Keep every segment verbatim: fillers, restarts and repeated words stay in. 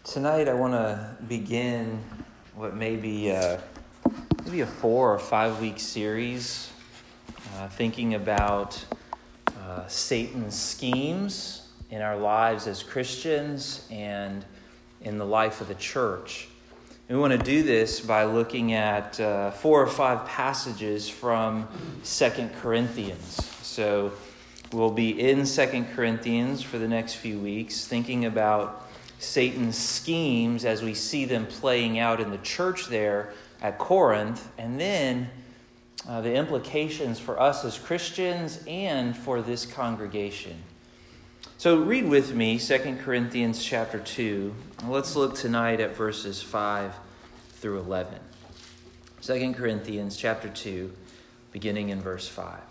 Tonight I want to begin what may be a, maybe a four or five week series uh, thinking about uh, Satan's schemes in our lives as Christians and in the life of the church. And we want to do this by looking at uh, four or five passages from Second Corinthians. So we'll be in Second Corinthians for the next few weeks, thinking about Satan's schemes as we see them playing out in the church there at Corinth, and then uh, the implications for us as Christians and for this congregation. So read with me Second Corinthians chapter two. Let's look tonight at verses five through eleven. Second Corinthians chapter two, beginning in verse five.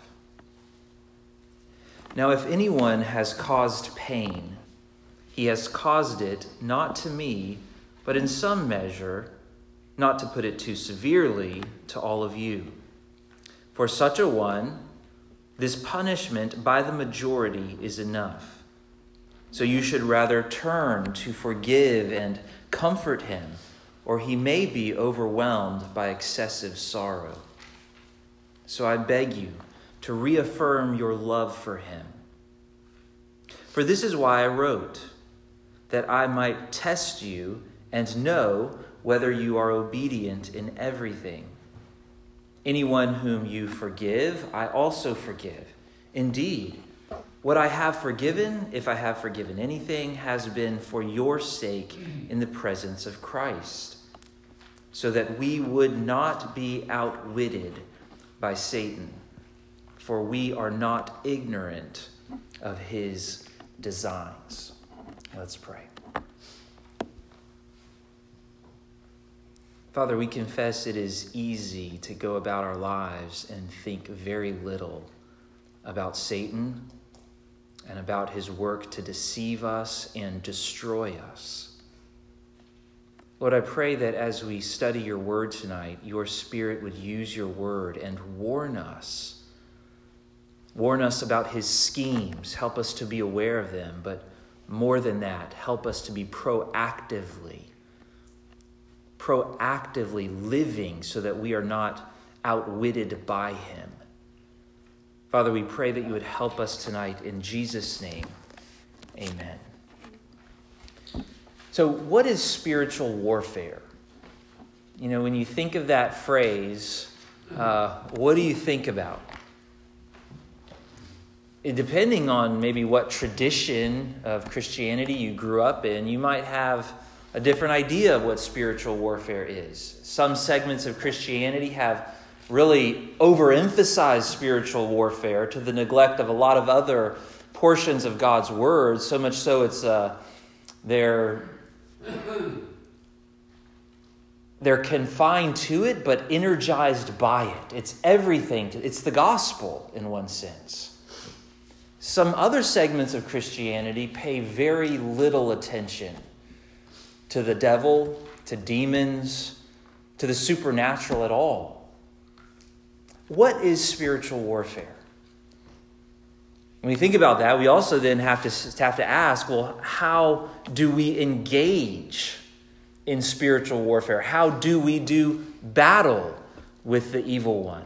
Now if anyone has caused pain, he has caused it not to me, but in some measure, not to put it too severely, to all of you. For such a one, this punishment by the majority is enough. So you should rather turn to forgive and comfort him, or he may be overwhelmed by excessive sorrow. So I beg you to reaffirm your love for him. For this is why I wrote, that I might test you and know whether you are obedient in everything. Anyone whom you forgive, I also forgive. Indeed, what I have forgiven, if I have forgiven anything, has been for your sake in the presence of Christ, so that we would not be outwitted by Satan, for we are not ignorant of his designs. Let's pray. Father, we confess it is easy to go about our lives and think very little about Satan and about his work to deceive us and destroy us. Lord, I pray that as we study your word tonight, your Spirit would use your word and warn us. Warn us about his schemes. Help us to be aware of them, but more than that, help us to be proactively, proactively living so that we are not outwitted by him. Father, we pray that you would help us tonight in Jesus' name. Amen. So what is spiritual warfare? You know, when you think of that phrase, uh, what do you think about? Depending on maybe what tradition of Christianity you grew up in, you might have a different idea of what spiritual warfare is. Some segments of Christianity have really overemphasized spiritual warfare to the neglect of a lot of other portions of God's word, so much so it's uh, they're, they're confined to it, but energized by it. It's everything. It's the gospel in one sense. Some other segments of Christianity pay very little attention to the devil, to demons, to the supernatural at all. What is spiritual warfare? When we think about that, we also then have to have to ask, well, how do we engage in spiritual warfare? How do we do battle with the evil one?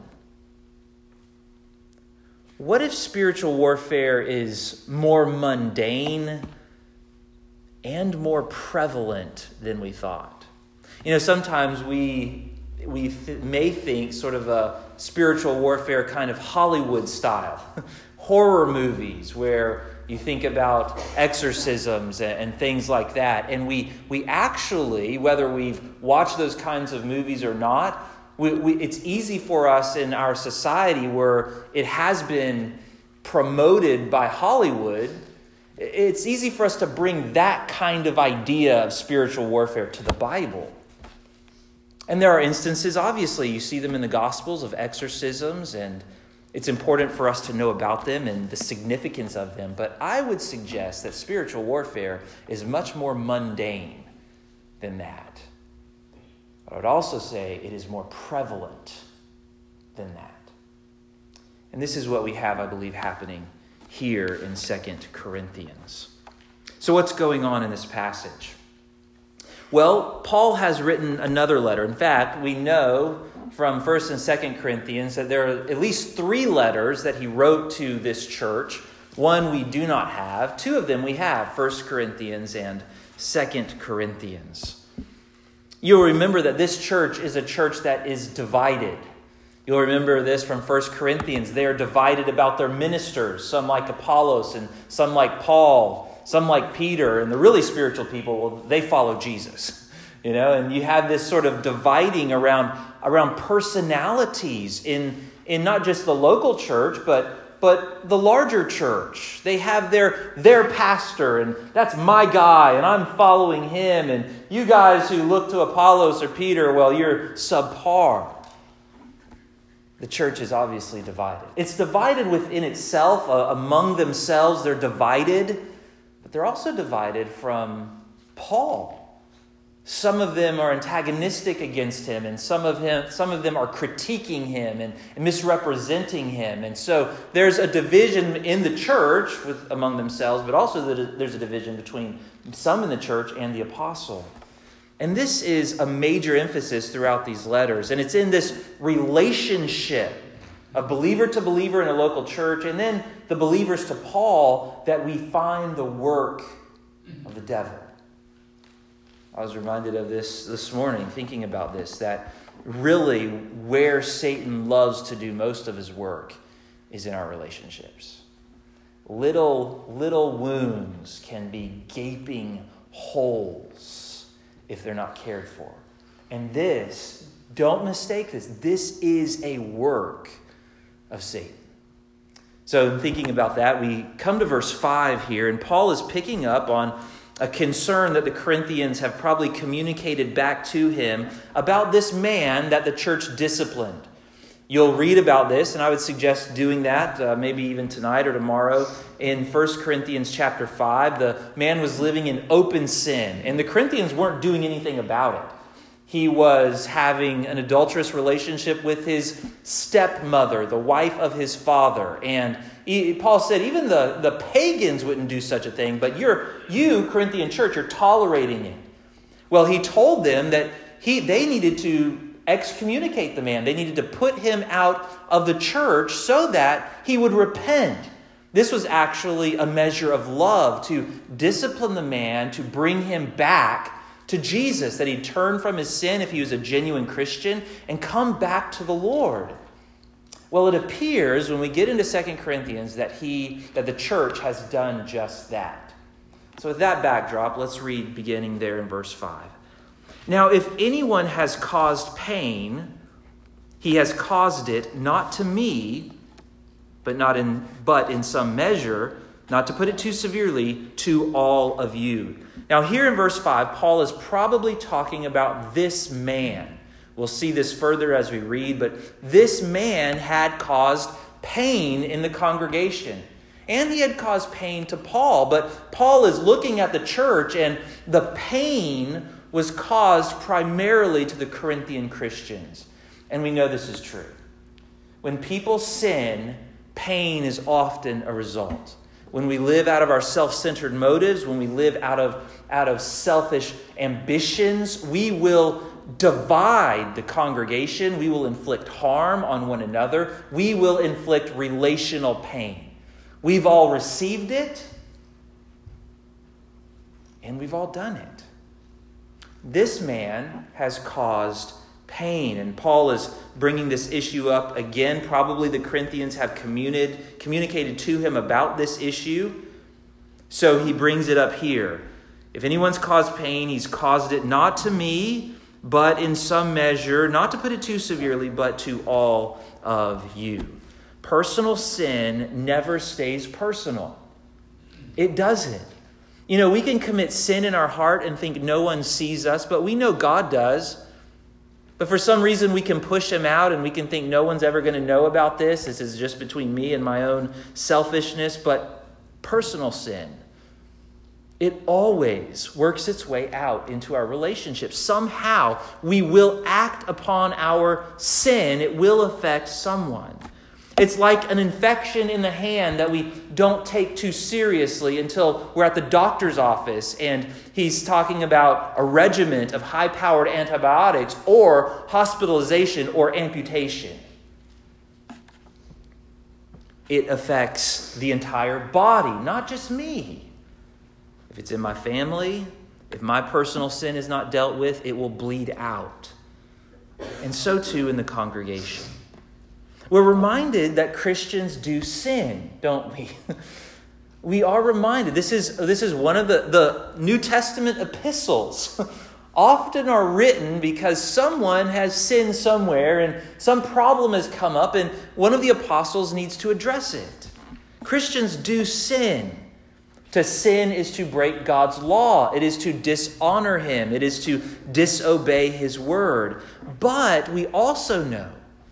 What if spiritual warfare is more mundane and more prevalent than we thought? You know, sometimes we we th- may think sort of a spiritual warfare kind of Hollywood style, horror movies where you think about exorcisms and, and things like that. And we we actually, whether we've watched those kinds of movies or not, We, we, it's easy for us in our society where it has been promoted by Hollywood. It's easy for us to bring that kind of idea of spiritual warfare to the Bible. And there are instances, obviously, you see them in the Gospels of exorcisms, and it's important for us to know about them and the significance of them. But I would suggest that spiritual warfare is much more mundane than that. I would also say it is more prevalent than that. And this is what we have, I believe, happening here in Second Corinthians. So what's going on in this passage? Well, Paul has written another letter. In fact, we know from First and Second Corinthians that there are at least three letters that he wrote to this church. One we do not have. Two of them we have, First Corinthians and Second Corinthians. You'll remember that this church is a church that is divided. You'll remember this from First Corinthians. They are divided about their ministers, some like Apollos and some like Paul, some like Peter. And the really spiritual people, well, they follow Jesus. You know, and you have this sort of dividing around, around personalities in, in not just the local church, but But the larger church. They have their, their pastor, and that's my guy, and I'm following him. And you guys who look to Apollos or Peter, well, you're subpar. The church is obviously divided. It's divided within itself, uh, among themselves. They're divided, but they're also divided from Paul. Some of them are antagonistic against him, and some of him, some of them are critiquing him and, and misrepresenting him. And so there's a division in the church with, among themselves, but also there's a division between some in the church and the apostle. And this is a major emphasis throughout these letters. And it's in this relationship of believer to believer in a local church, and then the believers to Paul, that we find the work of the devil. I was reminded of this this morning, thinking about this, that really where Satan loves to do most of his work is in our relationships. Little, little wounds can be gaping holes if they're not cared for. And this, don't mistake this, this is a work of Satan. So in thinking about that, we come to verse five here, and Paul is picking up on a concern that the Corinthians have probably communicated back to him about this man that the church disciplined. You'll read about this, and I would suggest doing that uh, maybe even tonight or tomorrow in First Corinthians chapter five. The man was living in open sin, and the Corinthians weren't doing anything about it. He was having an adulterous relationship with his stepmother, the wife of his father. And he, Paul said even the, the pagans wouldn't do such a thing, but you're, you, Corinthian church, you're tolerating it. Well, he told them that he they needed to excommunicate the man. They needed to put him out of the church so that he would repent. This was actually a measure of love to discipline the man, to bring him back to Jesus, that he'd turn from his sin if he was a genuine Christian and come back to the Lord. Well, it appears when we get into Second Corinthians that he, that the church has done just that. So with that backdrop, let's read beginning there in verse five. Now, if anyone has caused pain, he has caused it not to me, but not in, but in some measure, not to put it too severely, to all of you. Now here in verse five, Paul is probably talking about this man. We'll see this further as we read, but this man had caused pain in the congregation. And he had caused pain to Paul, but Paul is looking at the church, and the pain was caused primarily to the Corinthian Christians. And we know this is true. When people sin, pain is often a result. When we live out of our self-centered motives, when we live out of, out of selfish ambitions, we will divide the congregation. We will inflict harm on one another. We will inflict relational pain. We've all received it, and we've all done it. This man has caused pain, and Paul is bringing this issue up again. Probably the Corinthians have communicated, communicated to him about this issue, so he brings it up here. If anyone's caused pain, he's caused it not to me, but in some measure, not to put it too severely, but to all of you. Personal sin never stays personal. It doesn't. You know, we can commit sin in our heart and think no one sees us, but we know God does. But for some reason, we can push him out and we can think no one's ever going to know about this. This is just between me and my own selfishness. But personal sin, it always works its way out into our relationships. Somehow, we will act upon our sin. It will affect someone. It's like an infection in the hand that we don't take too seriously until we're at the doctor's office and he's talking about a regimen of high-powered antibiotics or hospitalization or amputation. It affects the entire body, not just me. If it's in my family, if my personal sin is not dealt with, it will bleed out. And so too in the congregation. We're reminded that Christians do sin, don't we? We are reminded. This is, this is one of the, the New Testament epistles. Often are written because someone has sinned somewhere and some problem has come up and one of the apostles needs to address it. Christians do sin. To sin is to break God's law. It is to dishonor him. It is to disobey his word. But we also know,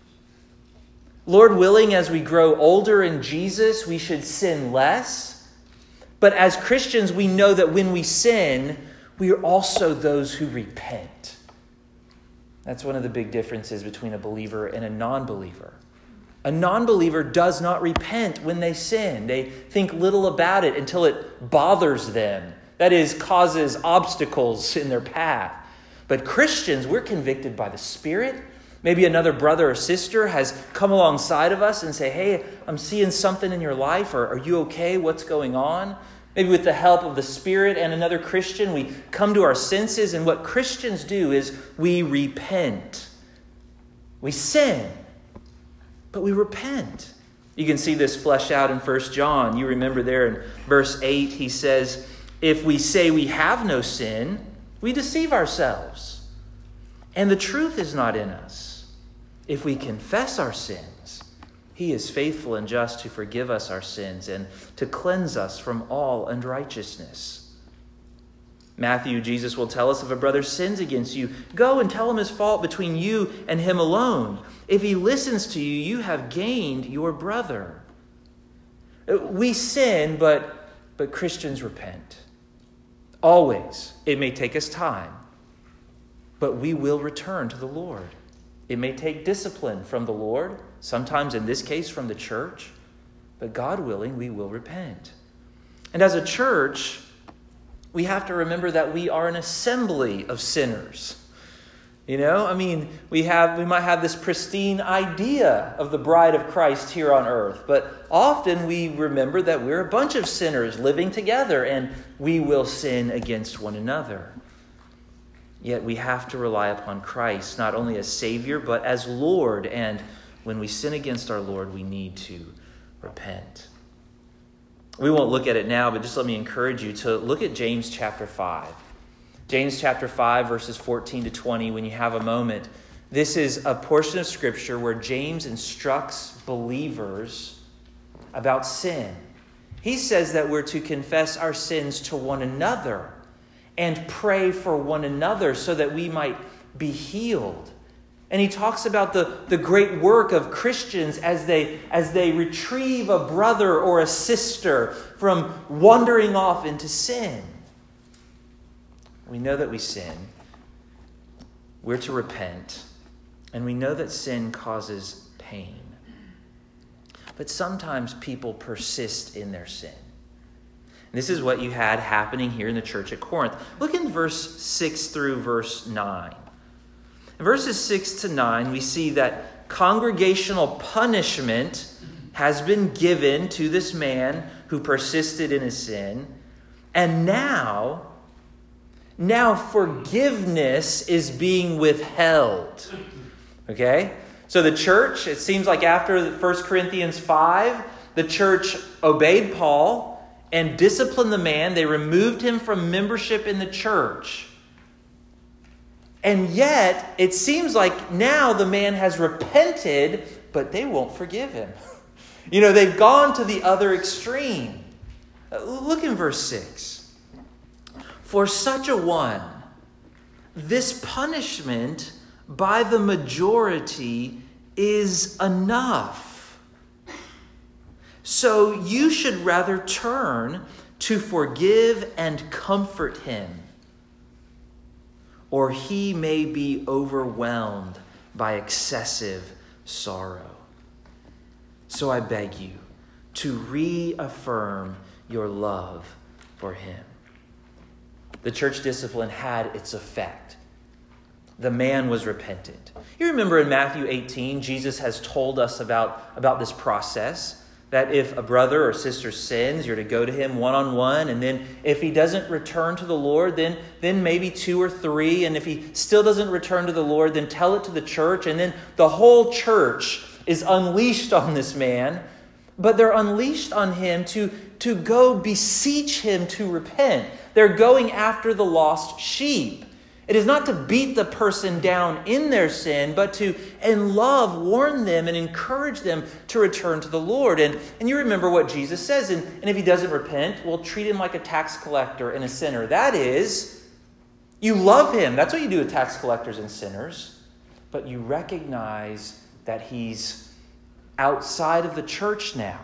Lord willing, as we grow older in Jesus, we should sin less. But as Christians, we know that when we sin, we are also those who repent. That's one of the big differences between a believer and a non-believer. A non-believer does not repent when they sin. They think little about it until it bothers them. That is, causes obstacles in their path. But Christians, we're convicted by the Spirit. Maybe another brother or sister has come alongside of us and say, hey, I'm seeing something in your life, or are you okay? What's going on? Maybe with the help of the Spirit and another Christian, we come to our senses, and what Christians do is we repent. We sin, but we repent. You can see this fleshed out in First John. You remember there in verse eight, he says, if we say we have no sin, we deceive ourselves, and the truth is not in us. If we confess our sins, he is faithful and just to forgive us our sins and to cleanse us from all unrighteousness. Matthew, Jesus will tell us, if a brother sins against you, go and tell him his fault between you and him alone. If he listens to you, you have gained your brother. We sin, but, but Christians repent. Always. It may take us time, but we will return to the Lord. It may take discipline from the Lord, sometimes in this case from the church, but God willing, we will repent. And as a church, we have to remember that we are an assembly of sinners. You know, I mean, we have we might have this pristine idea of the bride of Christ here on earth, but often we remember that we're a bunch of sinners living together and we will sin against one another. Yet we have to rely upon Christ, not only as Savior, but as Lord. And when we sin against our Lord, we need to repent. We won't look at it now, but just let me encourage you to look at James chapter five. James chapter five, verses fourteen to twenty, when you have a moment. This is a portion of Scripture where James instructs believers about sin. He says that we're to confess our sins to one another and pray for one another so that we might be healed. And he talks about the, the great work of Christians as they, as they retrieve a brother or a sister from wandering off into sin. We know that we sin. We're to repent. And we know that sin causes pain. But sometimes people persist in their sin. This is what you had happening here in the church at Corinth. Look in verse six through verse nine. In verses six to nine, we see that congregational punishment has been given to this man who persisted in his sin. And now, now forgiveness is being withheld. Okay? So the church, it seems like after First Corinthians five, the church obeyed Paul and disciplined the man. They removed him from membership in the church. And yet, it seems like now the man has repented, but they won't forgive him. You know, they've gone to the other extreme. Look in verse six. For such a one, this punishment by the majority is enough. So you should rather turn to forgive and comfort him, or he may be overwhelmed by excessive sorrow. So I beg you to reaffirm your love for him. The church discipline had its effect. The man was repentant. You remember in Matthew eighteen, Jesus has told us about, about this process, that if a brother or sister sins, you're to go to him one-on-one, and then if he doesn't return to the Lord, then, then maybe two or three, and if he still doesn't return to the Lord, then tell it to the church, and then the whole church is unleashed on this man, but they're unleashed on him to, to go beseech him to repent. They're going after the lost sheep. It is not to beat the person down in their sin, but to, in love, warn them and encourage them to return to the Lord. And, and you remember what Jesus says, and, and if he doesn't repent, well, treat him like a tax collector and a sinner. That is, you love him. That's what you do with tax collectors and sinners. But you recognize that he's outside of the church now.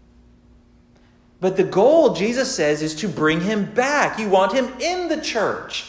But the goal, Jesus says, is to bring him back. You want him in the church.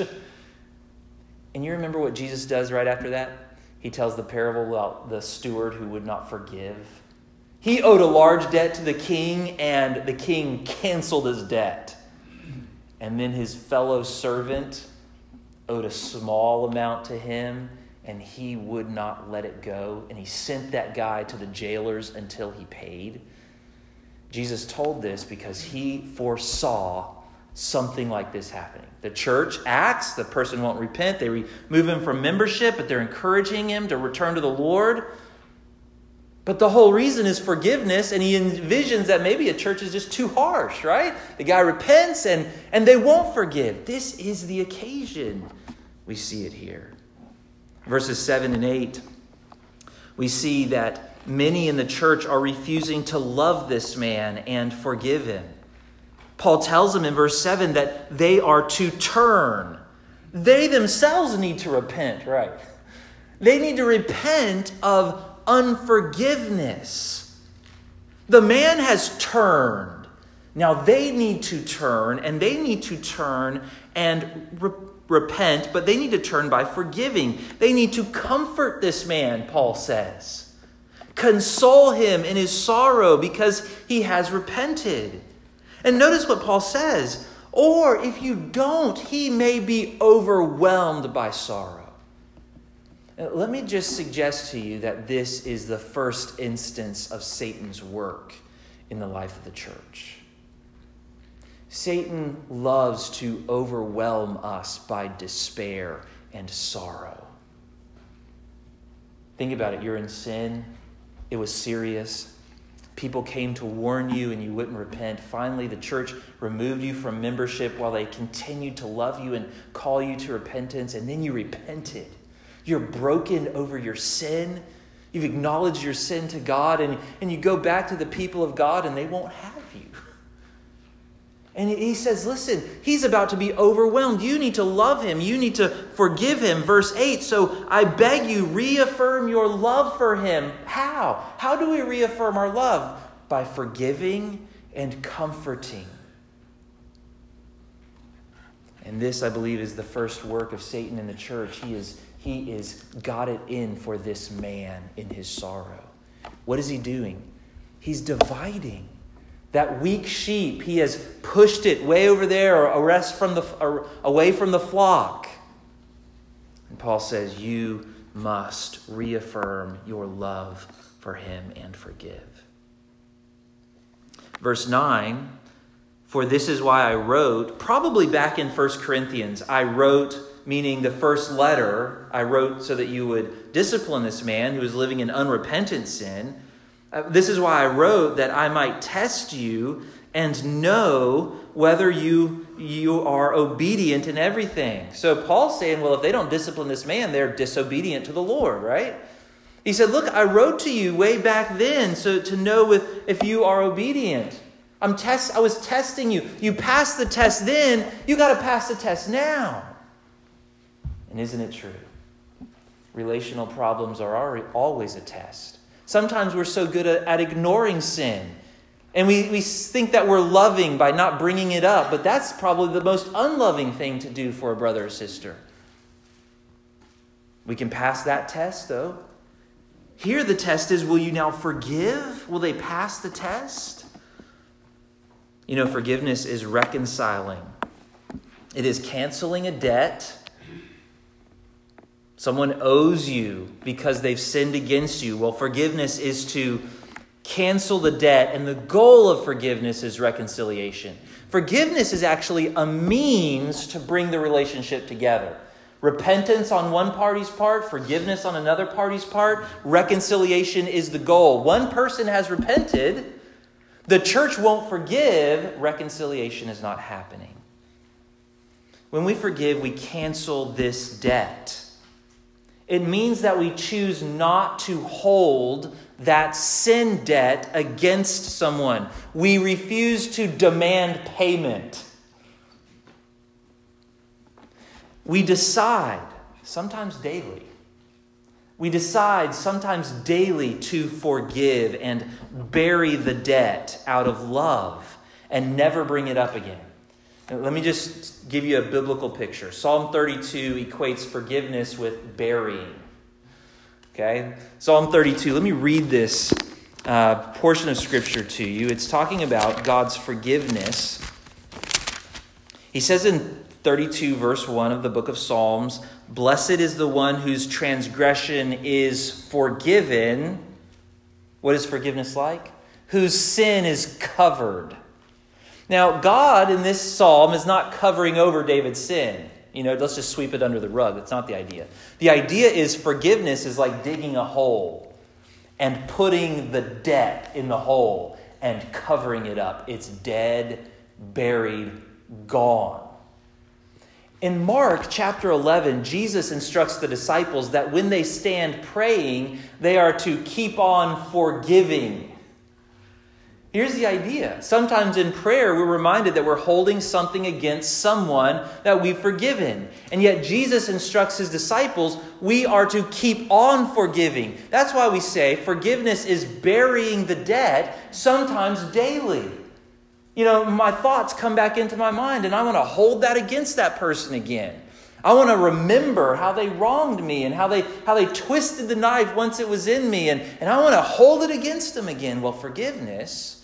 And you remember what Jesus does right after that? He tells the parable about the steward who would not forgive. He owed a large debt to the king, and the king canceled his debt. And then his fellow servant owed a small amount to him, and he would not let it go. And he sent that guy to the jailers until he paid. Jesus told this because he foresaw something like this happening. The church acts, the person won't repent, they remove him from membership, but they're encouraging him to return to the Lord. But the whole reason is forgiveness, and he envisions that maybe a church is just too harsh, right? The guy repents and, and they won't forgive. This is the occasion. We see it here. Verses seven and eight, we see that many in the church are refusing to love this man and forgive him. Paul tells them in verse seven that they are to turn. They themselves need to repent, right? They need to repent of unforgiveness. The man has turned. Now they need to turn, and they need to turn and re- repent, but they need to turn by forgiving. They need to comfort this man, Paul says. Console him in his sorrow because he has repented. And notice what Paul says. Or if you don't, he may be overwhelmed by sorrow. Let me just suggest to you that this is the first instance of Satan's work in the life of the church. Satan loves to overwhelm us by despair and sorrow. Think about it. You're in sin. It was serious. People came to warn you and you wouldn't repent. Finally, the church removed you from membership while they continued to love you and call you to repentance. And then you repented. You're broken over your sin. You've acknowledged your sin to God, and, and you go back to the people of God and they won't have you. And he says, listen, he's about to be overwhelmed. You need to love him. You need to forgive him. Verse eight, so I beg you, reaffirm your love for him. How? How do we reaffirm our love? By forgiving and comforting. And this, I believe, is the first work of Satan in the church. He is, he is got it in for this man in his sorrow. What is he doing? He's dividing. That weak sheep, he has pushed it way over there or arrest from the, or away from the flock. And Paul says, you must reaffirm your love for him and forgive. Verse nine, for this is why I wrote, probably back in First Corinthians, I wrote, meaning the first letter, I wrote so that you would discipline this man who is living in unrepentant sin. Uh, this is why I wrote, that I might test you and know whether you, you are obedient in everything. So Paul's saying, well, if they don't discipline this man, they're disobedient to the Lord, right? He said, look, I wrote to you way back then so to know if, if you are obedient. I'm test, I was testing you. You passed the test then, you got to pass the test now. And isn't it true? Relational problems are already, always a test. Sometimes we're so good at, at ignoring sin. And we, we think that we're loving by not bringing it up. But that's probably the most unloving thing to do for a brother or sister. We can pass that test, though. Here the test is, will you now forgive? Will they pass the test? You know, forgiveness is reconciling. It is canceling a debt. Someone owes you because they've sinned against you. Well, forgiveness is to cancel the debt, and the goal of forgiveness is reconciliation. Forgiveness is actually a means to bring the relationship together. Repentance on one party's part, forgiveness on another party's part, reconciliation is the goal. One person has repented, the church won't forgive, reconciliation is not happening. When we forgive, we cancel this debt. It means that we choose not to hold that sin debt against someone. We refuse to demand payment. We decide, sometimes daily, we decide sometimes daily to forgive and bury the debt out of love and never bring it up again. Let me just give you a biblical picture. Psalm thirty-two equates forgiveness with burying. Okay? Psalm thirty-two, let me read this uh, portion of Scripture to you. It's talking about God's forgiveness. He says in thirty-two, verse one of the book of Psalms, "Blessed is the one whose transgression is forgiven." What is forgiveness like? Whose sin is covered. Now, God in this psalm is not covering over David's sin. You know, let's just sweep it under the rug. That's not the idea. The idea is forgiveness is like digging a hole and putting the debt in the hole and covering it up. It's dead, buried, gone. In Mark chapter eleven, Jesus instructs the disciples that when they stand praying, they are to keep on forgiving. Here's the idea. Sometimes in prayer, we're reminded that we're holding something against someone that we've forgiven. And yet Jesus instructs his disciples, we are to keep on forgiving. That's why we say forgiveness is burying the debt, sometimes daily. You know, my thoughts come back into my mind and I want to hold that against that person again. I want to remember how they wronged me and how they how they twisted the knife once it was in me. And, and I want to hold it against them again. Well, forgiveness...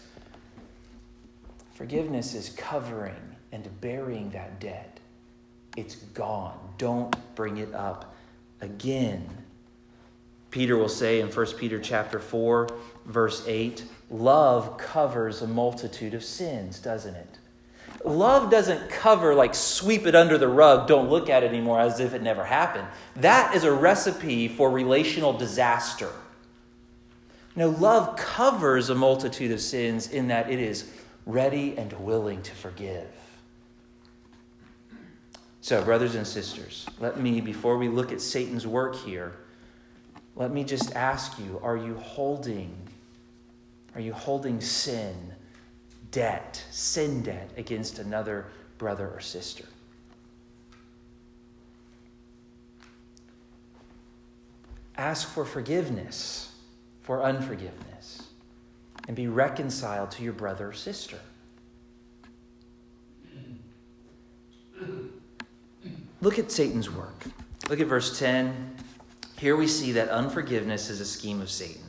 Forgiveness is covering and burying that debt. It's gone. Don't bring it up again. Peter will say in First Peter chapter four, verse eight, love covers a multitude of sins, doesn't it? Love doesn't cover like sweep it under the rug, don't look at it anymore as if it never happened. That is a recipe for relational disaster. No, love covers a multitude of sins in that it is ready and willing to forgive. So, brothers and sisters, let me, before we look at Satan's work here, let me just ask you, are you holding, are you holding sin, debt, sin debt against another brother or sister? Ask for forgiveness for unforgiveness. And be reconciled to your brother or sister. Look at Satan's work. Look at verse ten. Here we see that unforgiveness is a scheme of Satan.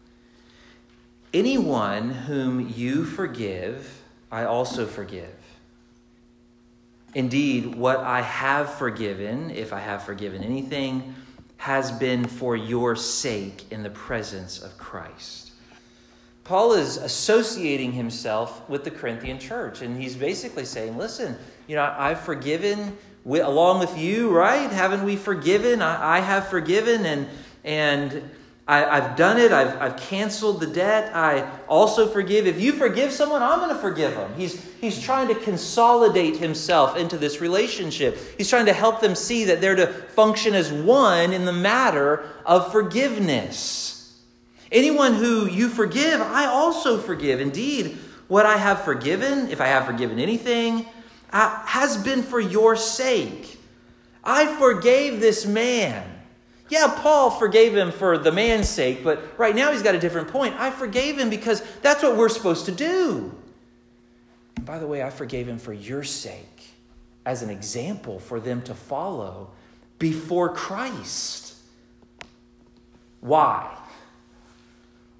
Anyone whom you forgive, I also forgive. Indeed, what I have forgiven, if I have forgiven anything, has been for your sake in the presence of Christ. Paul is associating himself with the Corinthian church, and he's basically saying, listen, you know, I've forgiven with, along with you, right? Haven't we forgiven? I, I have forgiven, and and I, I've done it. I've, I've canceled the debt. I also forgive. If you forgive someone, I'm going to forgive them. He's, he's trying to consolidate himself into this relationship. He's trying to help them see that they're to function as one in the matter of forgiveness. Anyone who you forgive, I also forgive. Indeed, what I have forgiven, if I have forgiven anything, uh, has been for your sake. I forgave this man. Yeah, Paul forgave him for the man's sake, but right now he's got a different point. I forgave him because that's what we're supposed to do. And by the way, I forgave him for your sake, as an example for them to follow before Christ. Why?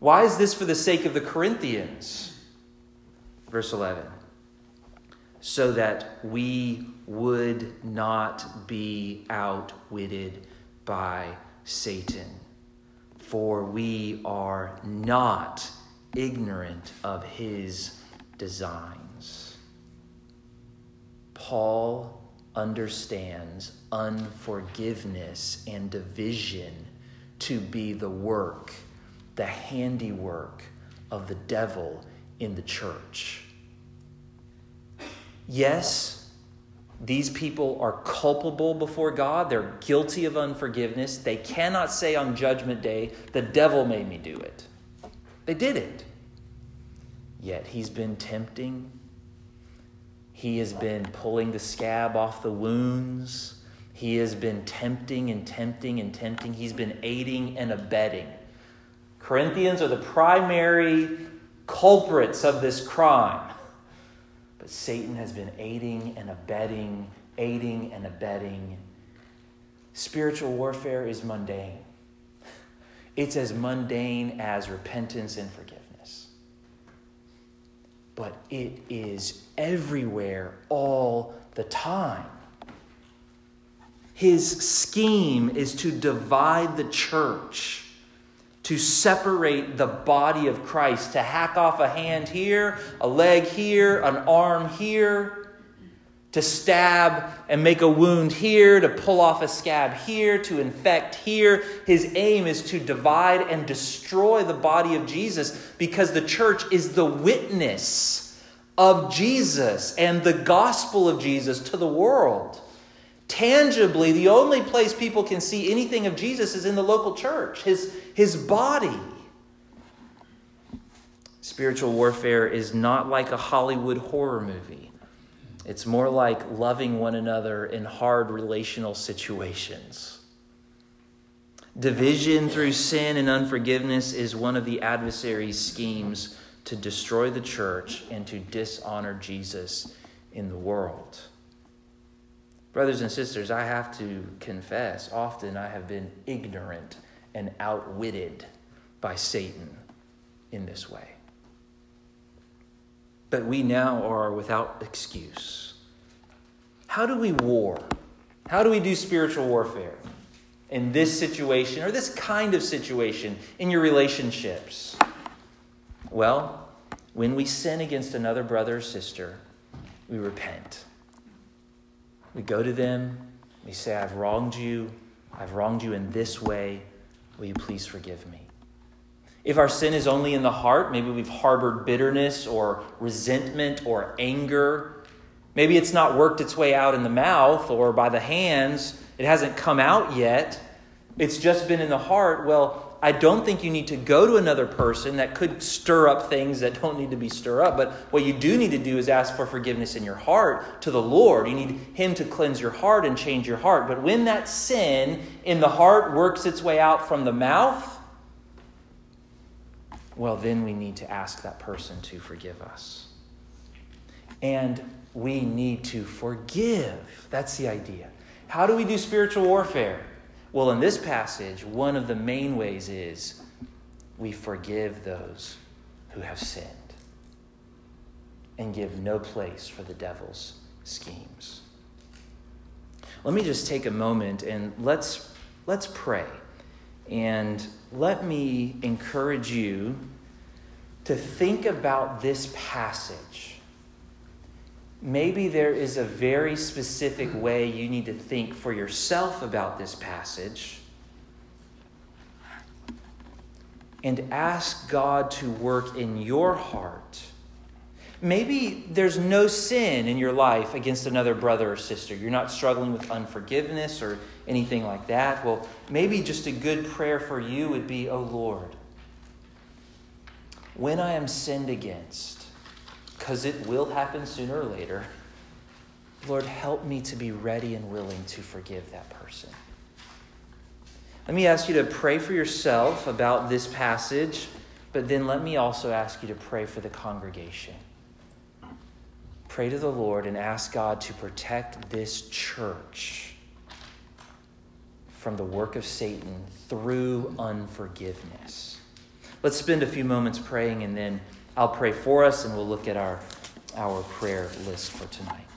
Why is this for the sake of the Corinthians? Verse eleven. So that we would not be outwitted by Satan. For we are not ignorant of his designs. Paul understands unforgiveness and division to be the work, the handiwork of the devil in the church. Yes, these people are culpable before God. They're guilty of unforgiveness. They cannot say on Judgment Day, the devil made me do it. They did it. Yet he's been tempting. He has been pulling the scab off the wounds. He has been tempting and tempting and tempting. He's been aiding and abetting. Corinthians are the primary culprits of this crime. But Satan has been aiding and abetting, aiding and abetting. Spiritual warfare is mundane. It's as mundane as repentance and forgiveness. But it is everywhere all the time. His scheme is to divide the church, to separate the body of Christ, to hack off a hand here, a leg here, an arm here, to stab and make a wound here, to pull off a scab here, to infect here. His aim is to divide and destroy the body of Jesus because the church is the witness of Jesus and the gospel of Jesus to the world. Tangibly, the only place people can see anything of Jesus is in the local church, his, his body. Spiritual warfare is not like a Hollywood horror movie. It's more like loving one another in hard relational situations. Division through sin and unforgiveness is one of the adversary's schemes to destroy the church and to dishonor Jesus in the world. Brothers and sisters, I have to confess, often I have been ignorant and outwitted by Satan in this way. But we now are without excuse. How do we war? How do we do spiritual warfare in this situation or this kind of situation in your relationships? Well, when we sin against another brother or sister, we repent. We go to them, we say, I've wronged you, I've wronged you in this way, will you please forgive me? If our sin is only in the heart, maybe we've harbored bitterness or resentment or anger. Maybe it's not worked its way out in the mouth or by the hands. It hasn't come out yet. It's just been in the heart. Well, I don't think you need to go to another person that could stir up things that don't need to be stirred up. But what you do need to do is ask for forgiveness in your heart to the Lord. You need him to cleanse your heart and change your heart. But when that sin in the heart works its way out from the mouth, well, then we need to ask that person to forgive us. And we need to forgive. That's the idea. How do we do spiritual warfare? Well, in this passage, one of the main ways is we forgive those who have sinned and give no place for the devil's schemes. Let me just take a moment and let's let's pray. And let me encourage you to think about this passage. Maybe there is a very specific way you need to think for yourself about this passage. And ask God to work in your heart. Maybe there's no sin in your life against another brother or sister. You're not struggling with unforgiveness or anything like that. Well, maybe just a good prayer for you would be, oh Lord, when I am sinned against, because it will happen sooner or later, Lord, help me to be ready and willing to forgive that person. Let me ask you to pray for yourself about this passage, but then let me also ask you to pray for the congregation. Pray to the Lord and ask God to protect this church from the work of Satan through unforgiveness. Let's spend a few moments praying, and then I'll pray for us, and we'll look at our, our prayer list for tonight.